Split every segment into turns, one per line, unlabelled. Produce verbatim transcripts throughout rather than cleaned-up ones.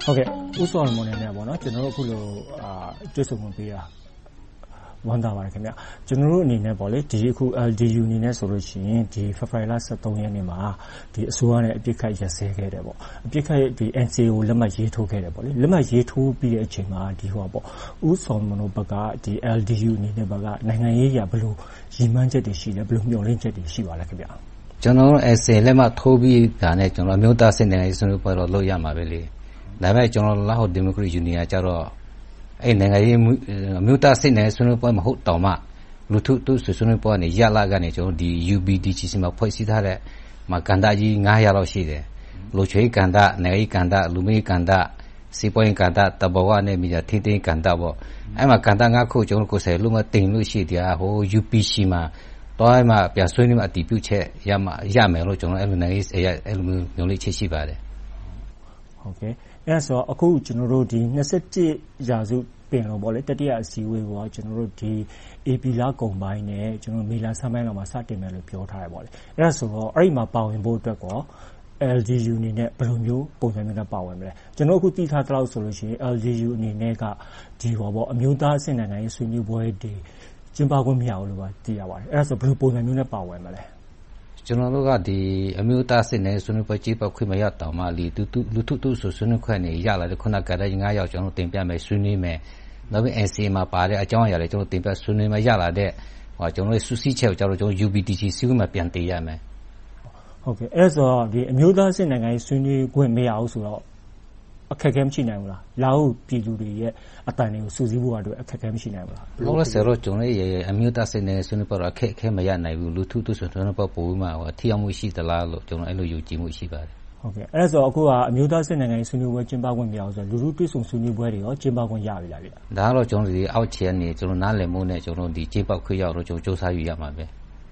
Okay, also on morning now, no. General Kulo, ah, just one be ah, one day work now. General ni ne bole, di ku L D U ni ne solution, di Fafraila sa tongyan ni ma, di suan e pikai jase ke de bo. Pikai di N C O lama yetu ke de bole. Lama yetu bi e chima di ho bo. Also mono baga di L D U ni ne baga, nangan ye ya belu, jiman je di shi le belu myolin je di shi wala ke bia.
ကျွန်တော် essay လက်မှတ်ထိုးပြီးတာနဲ့ကျွန်တော်မျိုးသားစစ်နိုင်ငံရေးဆွေးနွေးပွဲတော့လုပ်ရမှာပဲလေဒါပေမဲ့ကျွန်တော်လာဟို Democratic Union ကကြတော့အဲ့နိုင်ငံရေးမျိုးသားစစ်နိုင်ငံဆွေးနွေးပွဲမဟုတ်တော့မှလူထုသူဆွေးနွေးပွဲနဲ့ရလာကနေကျွန်တော်ဒီ U B D G C မှာဖွဲ့စည်းထားတဲ့မှာကန္တာကြီးnineရာလောက်ရှိတယ်လူချွေးကန္တာနိုင်ငံရေးကန္တာလူမျိုးကန္တာစီပွားရေးကန္တာတဘဝနဲ့မိကြထင်းထင်းကန္တာပေါ့အဲ့မှာကန္တာnineခုကျွန်တော်ကိုယ်စားလူမတင်လို့ရှိတယ်ဟို U P C မှာတော့မှပြန်ဆွေးနွေးမှအတည်ပြုချက်ရမှာရမယ်လို့ကျွန်တော်အဲ့လိုနိုင်ငံရေးအဲ့လိုမျိုးလေးချက်ရှိပါတယ်
ဟုတ်ကဲ့အဲ့ဆိုအခုကျွန်တော်တို့ဒီtwenty-oneရာစုပင်လို့ပေါ့လေတတိယအစည်းအဝေးကိုကျွန်တော်တို့ဒီ A P လကုံပိုင်းနဲ့ကျွန်တော်မေလဆန်းပိုင်းလောက်မှာစတင်မယ်လို့ပြောထားရပေါ့လေအဲ့ဒါဆိုတော့အဲ့ဒီမှာပါဝင်ဖို့အတွက်ကော L D U အနေနဲ့ဘယ်လိုမျိုးပုံစံမျိုးနဲ့ပါဝင်မလဲကျွန်တော်အခုသိထားသလောက်ဆိုလို့ရှိရင် L D U အနေနဲ့ကဒီဟောပေါ့အမျိုးသားအဆင့်နိုင်ငံရေးဆွေးနွေးပွဲတွေကျင်းပခွင့်မရဘူးလို့ပါသိရပါတယ်အဲ့ဒါဆိုဘယ်လိုပုံစံမျိုးနဲ့ပါဝင်မလဲ
ကျွန်တော်တို့ကဒီအမျိုးသားစစ်နယ်ဆွေးနွေးပွဲကျင်းပခွင့်မရတော့မှလီတူတူလူထုတူဆွေးနွေးခွင့်နေရလာတဲ့ခုနကတည်းကnineယောက်ကျွန်တော်တင်ပြမယ်ဆွေးနွေးမယ်နောက်ပြီး N C A မှာပါတဲ့အကြောင်းအရာတွေကျွန်တော်တင်ပြဆွေးနွေးမယ်ရလာတဲ့ဟောကျွန်တော်တို့စုစည်းချက်ကိုကျွန်တော် U B D G စီးခွင့်မှာပြန်တည်ရမယ်
ဟုတ်ကဲ့အဲ့ဆိုဒီအမျိုးသားစစ်နိုင်ငံရေးဆွေးနွေးခွင့်မရဘူးဆိုတော့အခက်အခဲမရှိနိုင်ဘူးလားလာဟုတ်ပြည်သူတွေရဲ့အတန်တွေကိုစူးစီးဖို့အတွက်အခက်အခဲမရှိနိုင်ဘူးလား
လို့လဲဆိုတော့ကျွန်တော်ရဲ့အမျိုးသားစစ်နယ်ဆွေးနွေးပွဲအခက်အခဲမရနိုင်ဘူးလူထုသူဆွေးနွေးပွဲပို့မှာဟောထီအောင်မှုရှိသလားလို့ကျွန်တော်အဲ့လိုယူကြည့်မှုရှိပါတယ်
ဟုတ်ကဲ့အဲ့ဆိုအခုကအမျိုးသားစစ်နိုင်ငံရေးဆွေးနွေးပွဲကျင်းပခွင့်မရဘူးဆိုတော့လူထုတွေ့ဆုံဆွေးနွေးပွဲတွေရောကျင်းပခွင့်ရပြီလားဗျ
ဒါကတော့ကျွန်တော်ဒီအောက်ခြေကနေကျွန်တော်နားလည်မှုနဲ့ကျွန်တော်ဒီကျင်းပခွင့်ရတော့ကျွန်တော်စူးစမ်းယူရမှာပဲ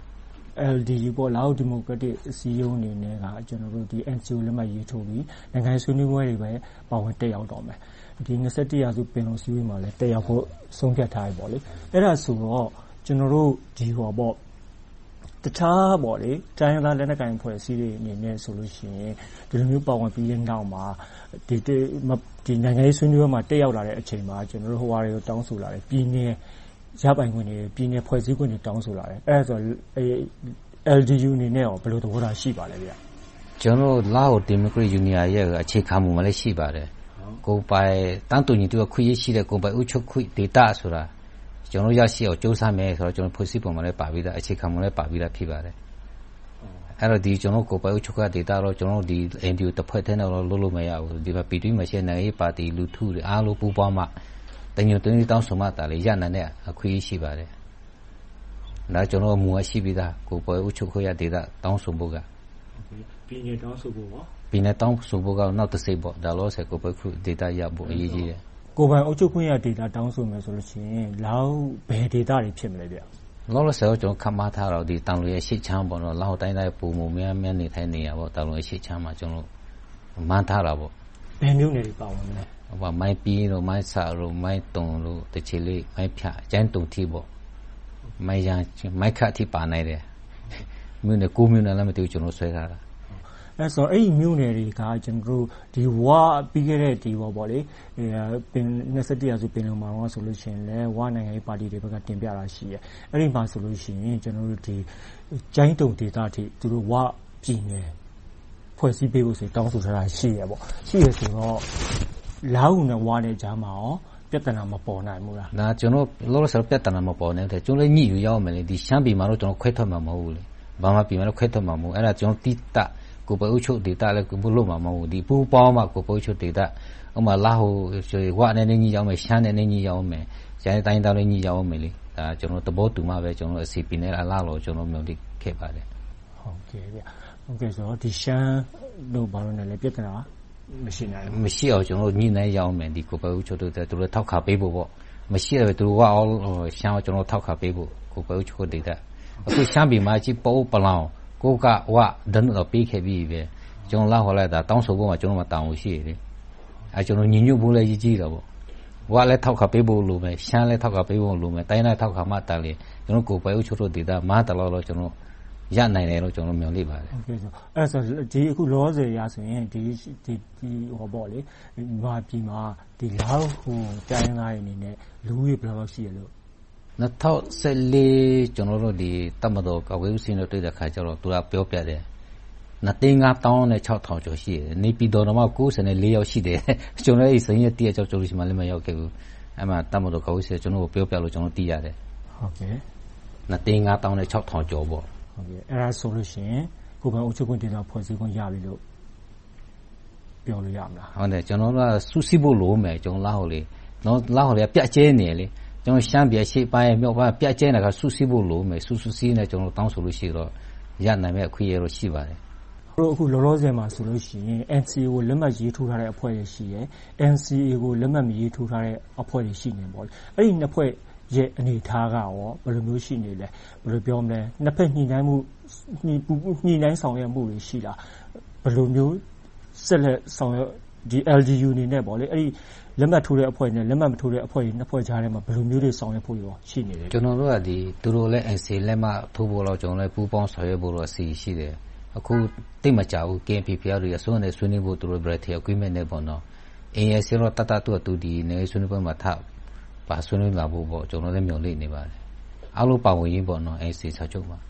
L D U ပေါ်လာဟုတ်ဒီမိုကရက်တစ်အစည်းအရုံးအနေနဲ့ကကျွန်တော်တို့ဒီ N C O လက်မှတ်ရေးထိုးပြီးနိုင်ငံရေးဆွေးနွေးပွဲတွေပဲပါဝင်တက်ရောက်တော့မယ်ဒီtwenty-oneရာစုပင်လုံစည်းဝေးမှာလည်းတက်ရောက်ဖို့ဆုံးဖြတ်ထားပြီပေါ့လေအဲ့ဒါဆိုတော့ကျွန်တော်တို့ဒီဟောပေါ့တခြားပေါ့လေတိုင်းသားလက်နက်ကိုင်ဖွဲ့စည်းတွေအနေနဲ့ဆိုလို့ရှိရင်ဒီလိုမျိုးပါဝင်ပြီးတဲ့နောက်မှာဒီဒီနိုင်ငံရေးဆွေးနွေးပွဲမှာတက်ရောက်လာတဲ့အချိန်မှာကျွန်တော်တို့ဟိုဟာတွေကိုတောင်းဆိုလာတယ်ပြည်နယ်ရပိုင်ခွင့်တွေပြည်နယ်ဖွဲ့စည်းခွင့်တွေတောင်းဆိုလာတယ်အဲ့ဒါဆို L D U အနေနဲ့ရောဘယ်လိုသဘောထားရှိပါလဲဗျ
ကျွန်တော်လာဟို Democratic Union ရဲ့အခြေခံမှုမလည်းရှိပါတယ်ကိုပိုင်တန်းတူညီတူခွင့်ရရှိတဲ့ကိုပိုင်ဥချုပ်ခွင့် data ဆိုတာကျွန်တော်ရရှိအောင်စ조사မယ်ဆိုတော့ကျွန်တော်ဖွဲ့စည်းပုံမှာလည်းပါပြီးသားအခြေခံမှုလည်းပါပြီးသားဖြစ်ပါတယ်အဲ့တော့ဒီကျွန်တော်ကိုပိုင်ဥချုပ်က data တော့ကျွန်တော်ဒီ N D U တစ်ဖွဲ့ထဲနဲ့တော့လုံးလုံးမရဘူးဒီမှာပြည်တွင်းမှာရှိတဲ့နိုင်ငံရေးပါတီလူထုတွေအားလုံးပူးပေါင်းမှတညွတ်တင်းတောင်းဆိုမှတာလေရနိုင်တဲ့အခွင့်အရေးရှိပါတယ်ဒါကျွန်တော်မူအရှိပြီးသားကိုပိုင်ဥချုပ်ခွင့်ရ data တောင်းဆိုဖို့က
ပြည်နယ်တောင်းဆိုဖို့ပေါ့
ပြည်နယ်တောင်းဆိုဖို့ကနောက်တစ်စိတ်ပေါ့ဒါလို့ဆိုကိုပိုင်ခွင့် data ရဖို့အရေးကြီးတယ်
ကိုပိုင်အုပ်ချုပ်ခွင့်ရ data တောင်းဆိုမယ်ဆိုလို့ရှိရင်လောက်ဘယ် data တွေဖြစ်မလဲဗျ
လောလောဆယ်ကျွန်တော်ခမထားတော့ဒီတောင်လိုရဲ့ရှစ်ချမ်းပေါ့နော်လောက်တိုင်းတိုင်းပုံပုံများများနေထိုင်နေရပေါ့တောင်လိုရဲ့ရှစ်ချမ်းမှာကျွန်တော်မှန်းထားတာပေါ့
ဘယ်မျိုးနယ်တွေပါဝင်မလဲ
ဟိုမိုင်းပြီးတော့မိုင်းစာတော့မိုင်းတုံလို့တချီလေးမိုင်းဖြတ်ကျန်းတုံထီပေါ့မိုင်းရန်မိုင်းခတ်ထီပါနိုင်တယ်မြို့နယ်ကိုမြို့နယ်လည်းမသိဘူးကျွန်တော်ဆွဲထားတာ
အဲ့ဆိုအဲ့ဒီမြို့နယ်တွေကကျွန်တော်တို့ဒီဝါပြီးခဲ့တဲ့ဒီဘောပေါ့လေပင်twenty-oneရာစုပင်လုံမှာတော့ဆိုလို့ရှိရင်လည်းဝါနိုင်ငံရေးပါတီတွေဘက်ကတင်ပြတာရှိရဲအဲ့ဒီမှာဆိုလို့ရှိရင်ကျွန်တော်တို့ဒီကျိုင်းတုံဒေသထိသူတို့ဝါပြည်နယ်ဖွဲ့စည်းပေးဖို့ဆိုတောင်းဆိုထားတာရှိရဲပေါ့ရှိရဲဆိုတော့လာဟုနဲ့ဝါနဲ့ကြားမှာရောပြဿနာမပေါ်နိုင်ဘူးလား
ဒါကျွန်တော်လောလောဆယ်ပြဿနာမပေါ်နိုင်တယ်ကျွန်တော်လည်းညှိယူရအောင်မယ်လေဒီရှမ်းပြည်မှာတော့ကျွန်တော်ခွဲထွက်မှာမဟုတ်ဘူးလေဘာမှပြည်မှာတော့ခွဲထွက်မှာမဟုတ်အဲ့ဒါကျွန်တော်တိတကိုပိုင်ဥချုပ် data လည်းကိုလို့မှာမဟုတ်ဘူးဒီပူပေါင်းမှာကိုပိုင်ဥချုပ် data ဥမာလာဟိုဝါနဲ့နေညီရောက်မယ်ရှမ်းနဲ့နေညီရောက်မယ်ကျန်တဲ့တိုင်းသားလည်းညီရောက်မယ်လေဒါကျွန်တော်သဘောတူမှပဲကျွန်တော်အစီပင်နဲ့အလားလို့ကျွန်တော်မျိုးလေးခဲ့ပါတယ်
ဟုတ်ကဲ့ဗျဟုတ်ကဲ့ဆိုတော့ဒီရှမ်းတို့ဘာလို့လဲပြဿနာမရှိနိုင်ဘူး
မရှိအောင်ကျွန်တော်ညှိနှိုင်းရအောင်မယ်ဒီကိုပိုင်ဥချုပ် data သူတို့ထောက်ခါပေးဖို့ပေါ့မရှိတယ်သူတို့ကအော်ရှမ်းကျွန်တော်ထောက်ခါပေးဖို့ကိုပိုင်ဥချုပ် data အခုရှမ်းပြည်မှာကြီးပိုးပလောင်ကိုကဝဒန်တော့ပေးခဲ့ပြီးပဲကျွန်တော်လာဟောလိုက်တာတောင်းဆိုဖို့ကကျွန်တော်မတောင်းလို့ရှိရတယ်အဲကျွန်တော်ညညွတ်ဖို့လည်းရည်ကြီးတာပေါ့ဝလည်းထောက်ခါပေးဖို့လိုမယ်ရှမ်းလည်းထောက်ခါပေးဖို့လိုမယ်တိုင်းတိုင်းထောက်ခါမှတန်လေကျွန်တော်ကိုပိုင်ဥချုပ်တို့ဒေတာမတလောက်တော့ကျွန်တော်ရနိုင်တယ်လို့ကျွန်တော်မျှော်လင့်ပါတယ်
ဟုတ်ကဲ့ဆိုအဲ့ဆိုဒီအခုလောဆယ်ရဆိုရင်ဒီဒီဒီဟောပေါ့လေမာပြည်မှာဒီလောက်ဟိုတိုင်းသားတွေအနေနဲ့လူကြီးဘယ်လောက်ရှိရလို့
နှစ်ထောင်ဆယ်လေးကျွန်တော်တို့ဒီတမတော်ကဝေးဦးစင်းတို့တွေ့တဲ့ခါကျတော့သူကပြောပြတယ်နှစ်သိန်းငါးသောင်းနဲ့ခြောက်ထောင်ကျော်ရှိတယ်နေပြည်တော်တော့မှကိုးဆယ်လေးယောက်ရှိတယ်ကျွန်တော်အဲ့စင်းရဲ့တည့်ကြောက်ကြောက်လို့ရှိမှလည်းမရောက်ခဲ့ဘူးအဲ့မှာတမတော်ကဝေးစင်းကျွန်တော်ကိုပြောပြလို့ကျွန်တော်သိရတယ်
ဟုတ်ကဲ့
နှစ်သိန်းငါးသောင်းနဲ့ခြောက်ထောင်ကျော်ပေါ့
ဟုတ်ကဲ့အဲ့ဒါဆိုလို့ရှိရင်ကိုယ်ပိုင်အုပ်ချုပ်ခွင့်ဒေသဖွဲ့စည်းခွင့်ရပြီလို့ပြောလို့ရမလား
ဟုတ်တယ်ကျွန်တော်တို့ကစုစည်းဖို့လိုမယ်ကျွန်တော်လာဟိုလေနော်လာဟိုလေပြတ်ကျဲနေလေကျွန်တော်ရှမ်းပြည်ရှေ့ပိုင်းမြောက်ပိုင်းပြတ်ကျဲနေတာကစုစည်းဖို့လိုမယ်စုစုစည်းနေကျွန်တော်တောင်းဆိုလို့ရှိတော့ရနိုင်မဲ့အခွင့်အရေးတော့ရှိပါတယ်
တို့အခုလောလောဆယ်မှာဆိုလို့ရှိရင် N C A ကိုလက်မှတ်ရေးထိုးထားတဲ့အဖွဲ့တွေရှိတယ် N C A ကိုလက်မှတ်မရေးထိုးထားတဲ့အဖွဲ့တွေရှိနေပေါ့လေအဲ့ဒီနှစ်ဖွဲ့ရဲ့အနေထားကရောဘယ်လိုမျိုးရှိနေလဲဘယ်လိုပြောမလဲနှစ်ဖက်ညှိနှိုင်းမှုညှိညှိနှိုင်းဆောင်ရွက်မှုတွေရှိလားဘယ်လိုမျိုးဆက်လက်ဆောင်ရွက်ဒီ L G U အနေနဲ့ပေါ့လေအဲ့ဒီလက်မှတ်ထိုးတဲ့အဖွဲ့နဲ့လက်မှတ်မထိုးတဲ့အဖွဲ့တွေနှစ်ဖွဲ့ကြားထဲမှာဘယ်လိုမျိုးတွေဆောင်ရွက်ဖို့ရောရှိနေလဲ
ကျွန်တော်တို့ကဒီသူတို့လည်း N C A လက်မှတ်ထိုးဖို့တော့ကျွန်တော်လည်းပူးပေါင်းဆောင်ရွက်ဖို့တော့အစီအရှိတယ်အခုတိတ်မကြဘူး K N P P R တွေအစိုးရနဲ့ဆွေးနွေးဖို့သူတို့ British Agreement နဲ့ပေါ့နော် A S ရောတတတူတူဒီနေဆွေးနွေးပွဲမှာထားပါဆွေးနွေးလာဖို့ပေါ့ကျွန်တော်လည်းမျှော်လင့်နေပါတယ်အားလုံးပါဝင်ရင်းပေါ့နော် N C A စာချုပ်မှာ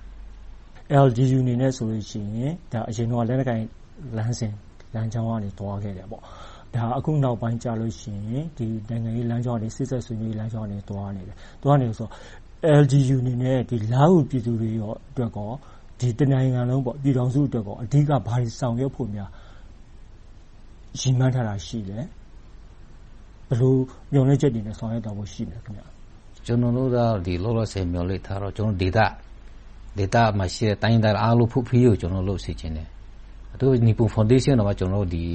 L G U အနေနဲ့ဆိုလို့ရှိရင်ဒါအရင်တော့လက်နက်ကိုင်လမ်းစဉ်လမ်းကြောင်းကနေတွားခဲ့တယ်ပေါ့ဒါအခုနောက်ပိုင်းကြာလို့ရှိရင်ဒီနိုင်ငံရေးလမ်းကြောင်းတွေစစ်ဆက်ဆွေးနွေးလမ်းကြောင်းတွေတွားနေတယ်တွားနေဆို L G U အနေနဲ့ဒီလာဟုပြည်သူတွေရောအတွက်ကောဒီတနိုင်ငံလုံးပေါ့ပြည်တော်စုအတွက်ကောအဓိကဘာတွေဆောင်ရွက်ဖို့များရည်မှန်းထားတာရှိလဲဘယ်လိုမျှော်လင့်ချက်တွေနဲ့ဆောင်ရွက်တော့ဖို့ရှိလဲခင်ဗျာ
ကျွန်တော်တို့ကဒီလောလောဆယ်မျှော်လင့်ထားတော့ကျွန်တော်ဒေတာဒေတာမှာရှိတဲ့တိုင်းတိုင်းအားလုံးဖုတ်ဖီးကိုကျွန်တော်လုပ်စီခြင်းတယ်သူနီပူဖောင်ဒေးရှင်းတော့ကျွန်တော်ဒီ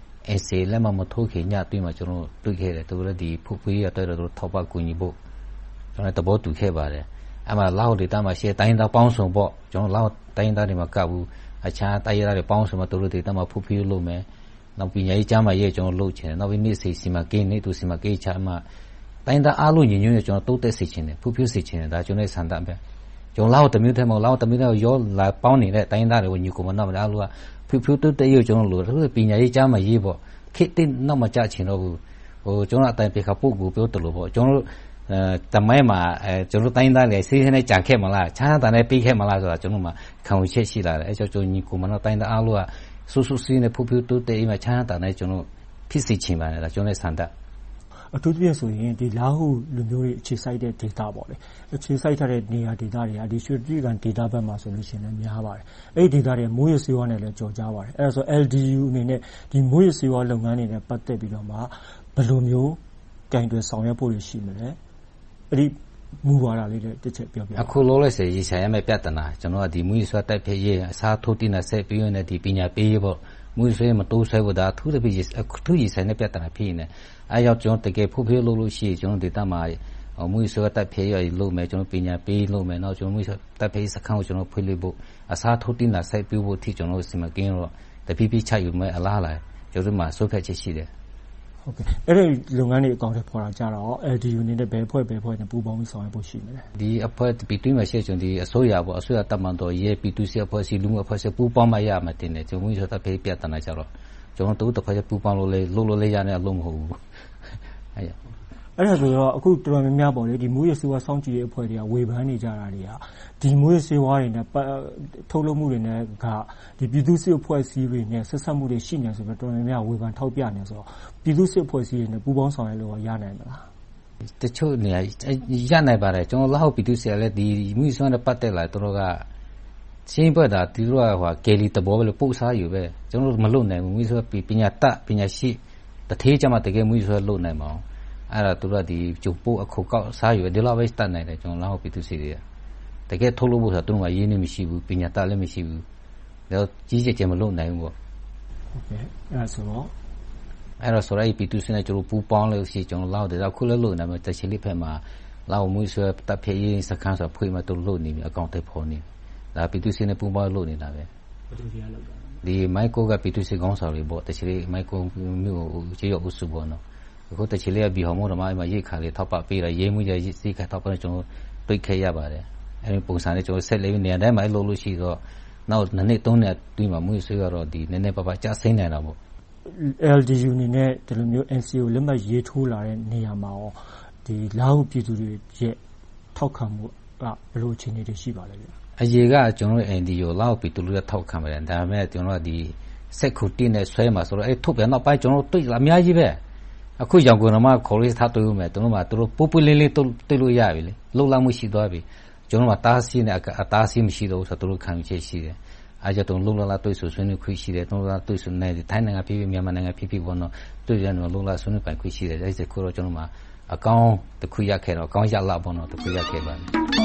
N C A လက်မှတ်မထိုးခင်ညတွေ့မှာကျွန်တော်တွေ့ခဲ့တယ်သူလည်းဒီဖုတ်ဖီးရတဲ့တော့ထောက်ပံ့ကူညီဖို့ကျွန်တော်တဘောတူခဲ့ပါတယ်အဲ့မှာလောက်ဒေတာမှာရှိတဲ့တိုင်းသားပေါင်းစုံပေါ့ကျွန်တော်လောက်တိုင်းသားတွေမှာကပ်ဘူးအခြားတိုင်းသားတွေပေါင်းစုံမှာသူတို့ဒေတာမှာဖုတ်ဖီးလုပ်မယ်နောက်ပြီးရေးချမ်းမှာရေးကျွန်တော်လုပ်ချင်တယ်နောက်ပြီးနေ့စီစီမှာကိန်းနေ့သူစီမှာကိန်းချမ်းမှာတိုင်းသားအားလုံးညီညွတ်ရကျွန်တော်တိုးတက်စေချင်တယ်ဖူးဖြူစေချင်တယ်ဒါကျွန်တော်ဆန္ဒပဲကျွန်တော်လောက်တမျိုးထဲမှာလောက်တမျိုးထဲရောလာပေါင်းနေတဲ့တိုင်းသားတွေကိုညီကိုမနောက်မလားလို့ကဖူးဖြူတိုးတက်ရကျွန်တော်လို့သူပညာရေးချမ်းမှာရေးပေါ့ခေတ်တင်နောက်မှကြချင်တော့ဘူးဟိုကျွန်တော်အတိုင်းပြေခပုတ်ကိုပြောတယ်လို့ပေါ့ကျွန်တော်အဲတမိုင်းမှာအဲကျွန်တော်တိုင်းသားတွေစေးစင်းနဲ့ကြံခဲ့မလားချမ်းသာနဲ့ပြီးခဲ့မလားဆိုတာကျွန်တော်မှခံယူချက်ရှိလာတယ်အဲကြောင့်ကျွန်တော်ညီကိုမနောက်တိုင်းသားအားလုံးကဆူဆူစီးနဲ့ဖူးဖြူတိုးတက်အိမ်မှာချမ်းသာနဲ့ကျွန်တော်ဖြစ်စေချင်ပါတယ်ဒါကျွန်တော်ရဲ့ဆန္ဒ
အထူးသဖြင့်ဆိုရင်ဒီလာဟုလူမျိုးတွေအခြေစိုက်တဲ့ data ပေါ့လေအခြေစိုက်ထားတဲ့နေရာ data တွေကဒီရွှေပြည်ကန် data ဘက်မှာဆိုလို့ရှိရင်လည်းများပါတယ်အဲ့ဒီ data တွေမိုးရစေဝါနဲ့လည်းကြော်ကြားပါတယ်အဲ့ဒါဆို L D U အနေနဲ့ဒီမိုးရစေဝါလုပ်ငန်းတွေနဲ့ပတ်သက်ပြီးတော့မှဘယ်လိုမျိုးကင်တွယ်ဆောင်ရွက်ဖို့ရှိမလဲအဲ့ဒီမူဝါဒလေးတွေတစ်ချက်ပြောပြပါ
အခုလောလောဆယ်ရေးဆိုင်ရမယ့်ပြဿနာကျွန်တော်ကဒီမူရစေဝါတိုက်ဖြစ်ရေးအစားထိုးတင်တဲ့ဆက်ပြီးရတဲ့ဒီပညာပေးရေးပေါ့မူရစေမတိုးဆွဲဖို့ဒါအထူးသဖြင့်အထူးရေးဆိုင်တဲ့ပြဿနာဖြစ်နေအဲကြောင့်ကျွန်တော်တကယ်ဖုတ်ဖျက်လို့လို့ရှိရင်ကျွန်တော်ဒေတာမှာမူရစေတက်ဖေးရလို့မယ်ကျွန်တော်ပညာပေးလို့မယ်နောက်ကျွန်တော်မူရတက်ဖေးစခန်းကိုကျွန်တော်ဖွင့်လို့ဖို့အစားထိုးတင်တာစိုက်ပြဖို့အထိကျွန်တော်စီမံကိန်းတော့တဖြည်းဖြည်းချယူမယ်အလားလာကျွန်တော်မှာစိုးဖြတ်ချက်ရှိတယ်
ဟုတ်ကဲ့အဲ့ဒီလုပ်ငန်းတွေအကောင့်တွေပေါ်လာကြတော့ L D U အနေနဲ့ဘယ်ဖွဲ့ဘယ်ဖွဲ့နဲ့ပူးပေါင်းပြီးဆောင်ရွက်ဖို့ရှိမလဲ
ဒီအဖွဲ့ပြည်တွင်းမှာရှိကျွန်တော်ဒီအစိုးရပေါ့အစိုးရတပ်မတော်ရေးပြည်သူ့စစ်အဖွဲ့စီလူမှုအဖွဲ့စီပူးပေါင်းမှရမှာတင်တယ်ကျွန်တော်မူရတက်ဖေးပြတ်တနာကြတော့ကျွန်တော်တို့တစ်ဖက်ပူးပေါင်းလို့လေလို့လို့လေရတဲ့အလုံးမဟုတ်ဘူး
အဲ့အဲ့ဒါဆိုတော့အခုတော်တော်များများပေါ့လေဒီမိုးရစေဝါစောင့်ကြည့်ရေးအဖွဲ့တွေကဝေဖန်နေကြတာတွေကဒီမိုးရစေဝါတွေနဲ့ထုတ်လုပ်မှုတွေနဲ့ကဒီပြည်သူ့စစ်အဖွဲ့အစည်းတွေနဲ့ဆက်ဆက်မှုတွေရှိနေဆိုတော့တော်တော်များများဝေဖန်ထောက်ပြနေဆိုတော့ပြည်သူ့စစ်အဖွဲ့အစည်းတွေနဲ့ပူးပေါင်းဆောင်ရွက်လို့ရနိုင်မလား
တချို့နေရနိုင်ပါတယ်ကျွန်တော်လောက်ပြည်သူ့စစ်လည်းဒီမှုစွမ်းနဲ့ပတ်သက်လာတော်တော်ကရှင်းပြတာဒီလိုကဟိုကယ်လီတဘောပဲလို့ပို့စားอยู่ပဲကျွန်တော်မလုပ်နိုင်ဘူးမှုစွမ်းပညာတတ်ပညာရှိတထေးကြမှာတကယ်မှုစွမ်းလုပ်နိုင်မှာအဲ့ဒါသူတို့ဒီကျုပ်ပို့အခုကောက်စားယူဒီလိုပဲတတ်နိုင်တယ်ကျွန်တော်လောက်ပြည်သူစစ်တွေကတကယ်ထုတ်လို့ဖို့ဆိုတော့သူတို့ကရင်းနှီးမရှိဘူးပညာတတ်လည်းမရှိဘူးဒါကြီးကျယ်ကျယ်မလုပ်နိုင်ဘူးပေါ့
ဟုတ်ကဲ့အဲ့ဒါဆိုတော့
အဲ့တော့ဆိုရိုက်ပြည်သူစစ်နဲ့ကျွန်တော်ပူပေါင်းလို့ရှိကျွန်တော်လောက်တယ်အခုလည်းလို့နိုင်မယ်တချီလေးဖက်မှာလောက်မှုဆွဲတပ်ဖြစ်ရေးစခန်းဆိုဖွေးမှသူလို့နေပြီအကောင့်တွေဖော်နေဒါပြည်သူစစ်နဲ့ပူပေါင်းလို့နေတာပဲဒီမိုက်ကိုကပြည်သူစစ်ကောင်းဆောင်တွေပေါ့တချီလေးမိုက်ကိုမျိုးခြေရောက်ဥစုပေါ့နော်အခုတချီလေးကဘီဟော်မို့တော့မှရိတ်ခါလေးထောက်ပပေးတာရေးမှုရစီခါထောက်ပကျွန်တော်တွေ့ခဲ့ရပါတယ်အဲဒီပုံစံနဲ့ကျွန်တော်ဆက်လေးနေရာတိုင်းမှာလုပ်လို့ရှိတော့နောက်နှစ်နှစ်သုံးနှစ်တွင်းမှာမွေးဆွေးကတော့ဒီနည်းနည်းပါးပါးကျဆင်းနေတာပေါ့
L D U အနေနဲ့ဒီလိုမျိုး N C A ကိုလက်မှတ်ရေးထိုးလာတဲ့နေရာမှာရောဒီလာဟုပြည်သူတွေရဲ့ထောက်ခံမှုကဘယ်လိုအခြေအနေတွေရှိပါလဲဗျ
အရေးကကျွန်တော် N D U လာဟုပြည်သူတွေထောက်ခံပါတယ်ဒါပေမဲ့ကျွန်တော်ဒီစက်ခုတင်းနဲ့ဆွဲမှာဆိုတော့အဲထုတ်ပြန်တော့ပိုင်းကျွန်တော်တွေ့လာအများကြီးပဲအခုရောင်ကုန်မှာခေါ်လေးထားတွေ့ဦးမယ်တို့မှာတို့ပို့ပွလေးလေးတွေ့လို့ရပြီလေလှုပ်လာမှုရှိသွားပြီကျွန်တော်မှာတားဆီးနဲ့အတားဆီးမရှိတော့ဆိုတော့တို့ခံချက်ရှိတယ်အားကြောင့်လှုပ်လာလာတွေ့ဆိုဆွေးနွေးခွင့်ရှိတယ်တို့လာတွေ့ဆိုနေထိုင်းနိုင်ငံပြည်ပြည်မြန်မာနိုင်ငံပြည်ပြည်ပေါ်တော့တွေ့ရတော့လှုပ်လာဆွေးနွေးပိုင်ခွင့်ရှိတယ်အဲဒီစခုတော့ကျွန်တော်မှာအကောင်းတစ်ခုရခဲ့တော့အကောင်းရလာပေါ်တော့တစ်ခုရခဲ့ပါတယ်